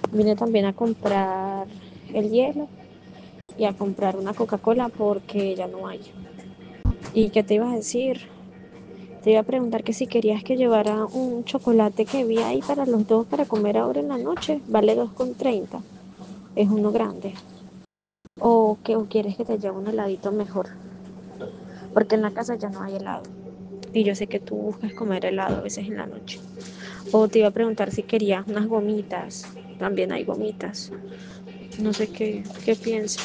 Vine también a comprar el hielo y a comprar una Coca-Cola porque ya no hay. ¿Y qué te iba a decir? Te iba a preguntar que si querías que llevara un chocolate que vi ahí para los dos para comer ahora en la noche. Vale 2,30. Es uno grande. O quieres que te lleve un heladito mejor. Porque en la casa ya no hay helado. Y yo sé que tú buscas comer helado a veces en la noche. O te iba a preguntar si querías unas gomitas. También hay gomitas. No sé qué piensas.